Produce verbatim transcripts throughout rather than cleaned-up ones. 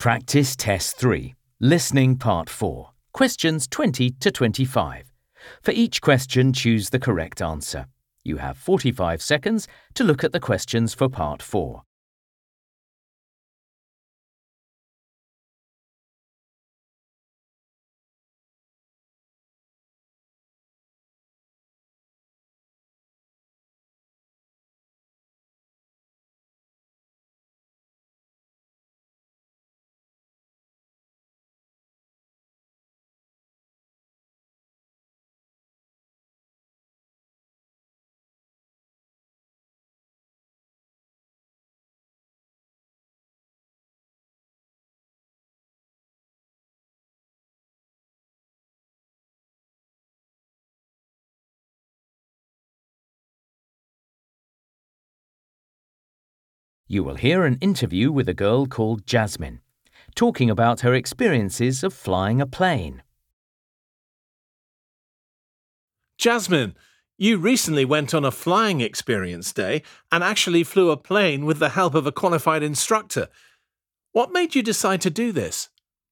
Practice Test three. Listening Part four. Questions twenty to twenty-five. For each question, choose the correct answer. You have forty-five seconds to look at the questions for Part four. You will hear an interview with a girl called Jasmine, talking about her experiences of flying a plane. Jasmine, you recently went on a flying experience day and actually flew a plane with the help of a qualified instructor. What made you decide to do this?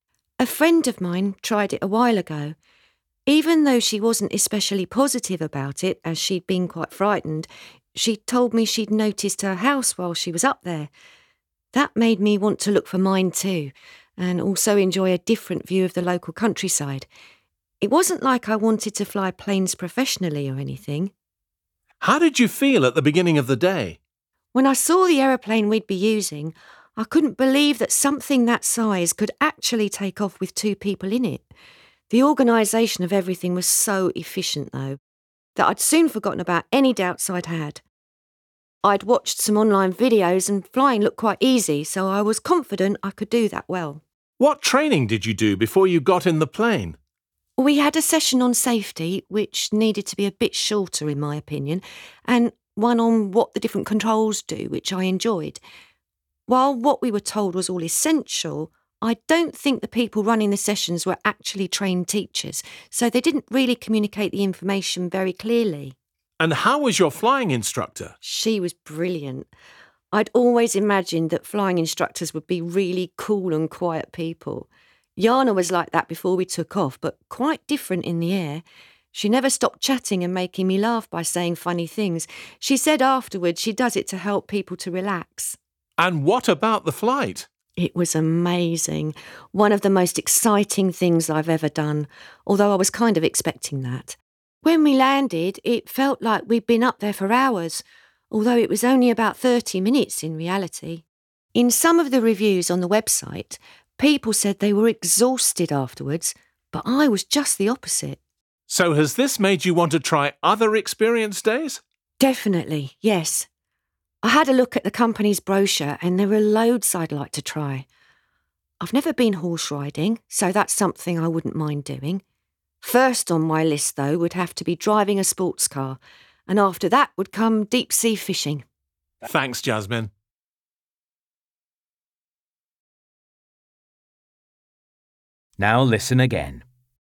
A friend of mine tried it a while ago. Even though she wasn't especially positive about it, as she'd been quite frightened, she told me she'd noticed her house while she was up there. That made me want to look for mine too, and also enjoy a different view of the local countryside. It wasn't like I wanted to fly planes professionally or anything. How did you feel at the beginning of the day? When I saw the aeroplane we'd be using, I couldn't believe that something that size could actually take off with two people in it. The organisation of everything was so efficient, though, that I'd soon forgotten about any doubts I'd had. I'd watched some online videos and flying looked quite easy, so I was confident I could do that well. What training did you do before you got in the plane? We had a session on safety, which needed to be a bit shorter in my opinion, and one on what the different controls do, which I enjoyed. While what we were told was all essential, I don't think the people running the sessions were actually trained teachers, so they didn't really communicate the information very clearly. And how was your flying instructor? She was brilliant. I'd always imagined that flying instructors would be really cool and quiet people. Jana was like that before we took off, but quite different in the air. She never stopped chatting and making me laugh by saying funny things. She said afterwards she does it to help people to relax. And what about the flight? It was amazing. One of the most exciting things I've ever done, although I was kind of expecting that. When we landed, it felt like we'd been up there for hours, although it was only about thirty minutes in reality. In some of the reviews on the website, people said they were exhausted afterwards, but I was just the opposite. So has this made you want to try other experience days? Definitely, yes. I had a look at the company's brochure and there are loads I'd like to try. I've never been horse riding, so that's something I wouldn't mind doing. First on my list, though, would have to be driving a sports car, and after that would come deep-sea fishing. Thanks, Jasmine. Now listen again.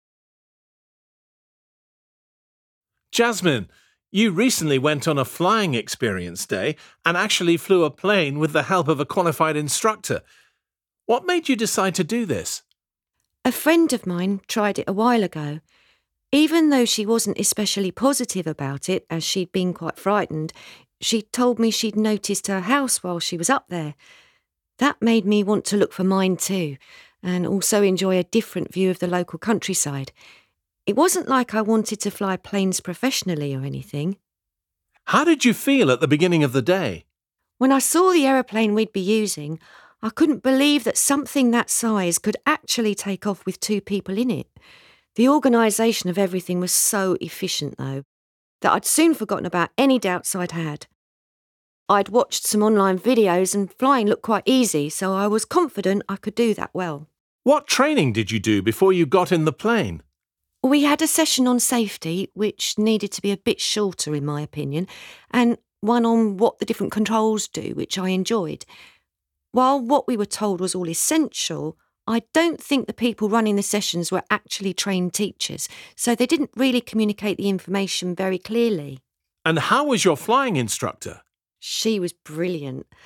Jasmine, you recently went on a flying experience day and actually flew a plane with the help of a qualified instructor. What made you decide to do this? A friend of mine tried it a while ago. Even though she wasn't especially positive about it, as she'd been quite frightened, she told me she'd noticed her house while she was up there. That made me want to look for mine too, and also enjoy a different view of the local countryside. It wasn't like I wanted to fly planes professionally or anything. How did you feel at the beginning of the day? When I saw the aeroplane we'd be using, I couldn't believe that something that size could actually take off with two people in it. The organisation of everything was so efficient, though, that I'd soon forgotten about any doubts I'd had. I'd watched some online videos and flying looked quite easy, so I was confident I could do that well. What training did you do before you got in the plane? We had a session on safety, which needed to be a bit shorter in my opinion, and one on what the different controls do, which I enjoyed. While what we were told was all essential, I don't think the people running the sessions were actually trained teachers, so they didn't really communicate the information very clearly. And how was your flying instructor? She was brilliant.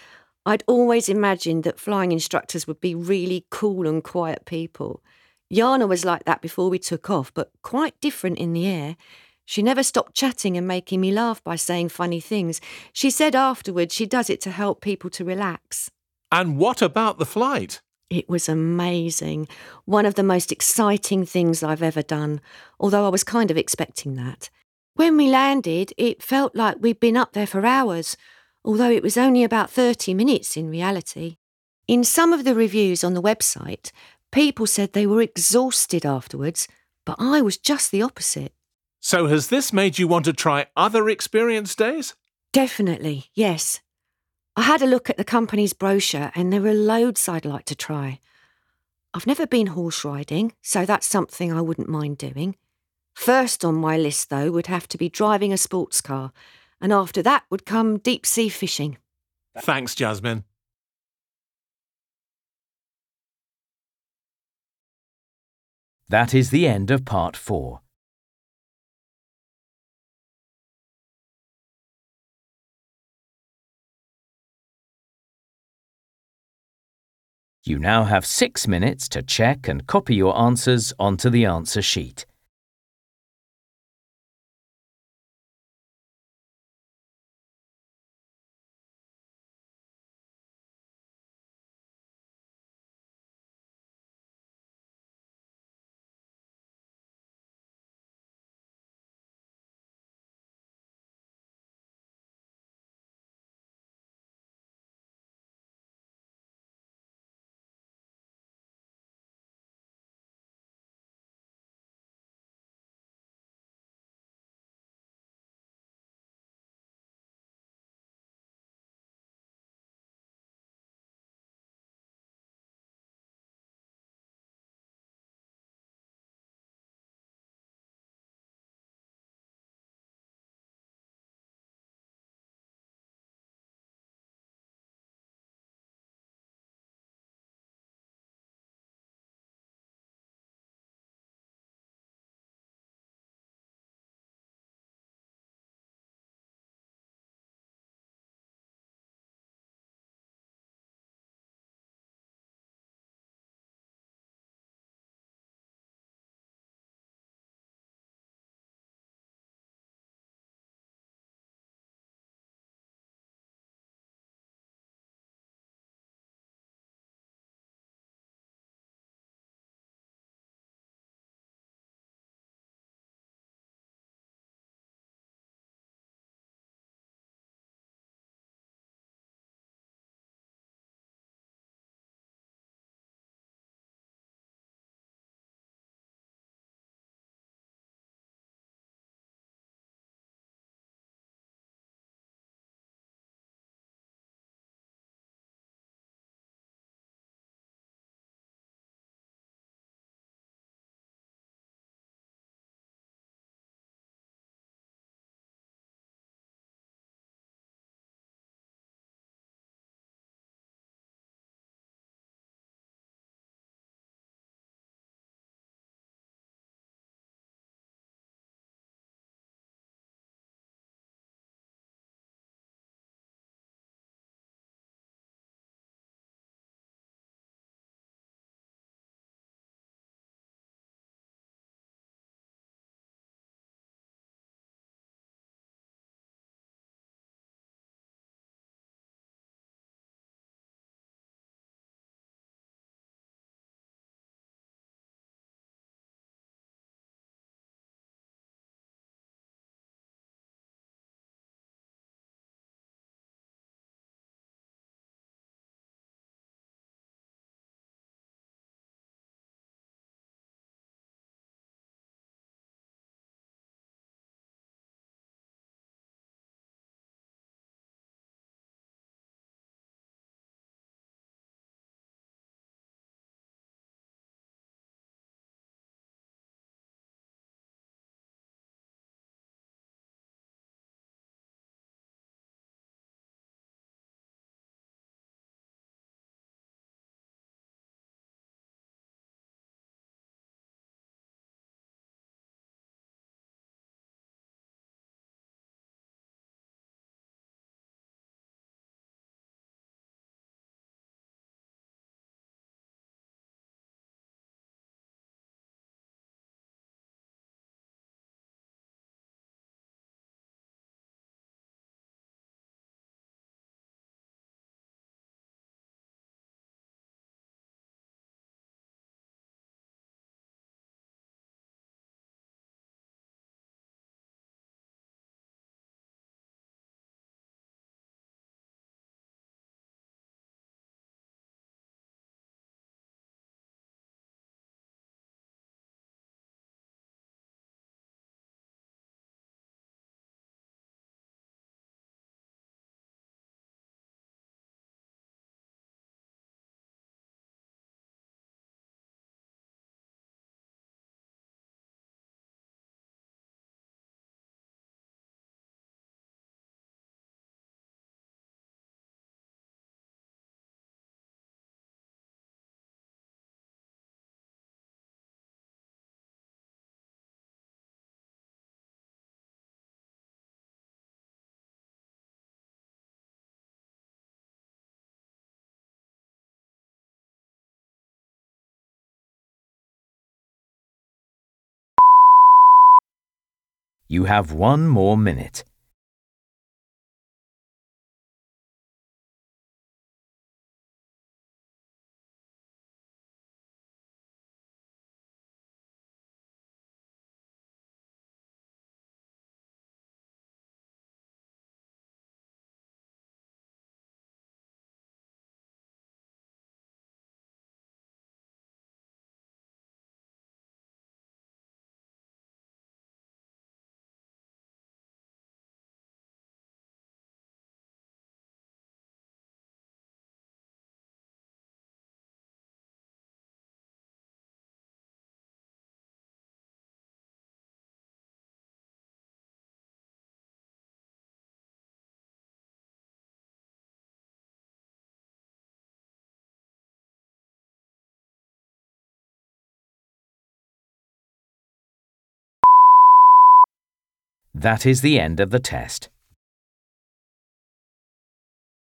I'd always imagined that flying instructors would be really cool and quiet people. Jana was like that before we took off, but quite different in the air. She never stopped chatting and making me laugh by saying funny things. She said afterwards she does it to help people to relax. And what about the flight? It was amazing. One of the most exciting things I've ever done, although I was kind of expecting that. When we landed, it felt like we'd been up there for hours, although it was only about thirty minutes in reality. In some of the reviews on the website, people said they were exhausted afterwards, but I was just the opposite. So has this made you want to try other experience days? Definitely, yes. I had a look at the company's brochure and there are loads I'd like to try. I've never been horse riding, so that's something I wouldn't mind doing. First on my list, though, would have to be driving a sports car, and after that would come deep-sea fishing. Thanks, Jasmine. That is the end of part four. You now have six minutes to check and copy your answers onto the answer sheet. You have one more minute. That is the end of the test.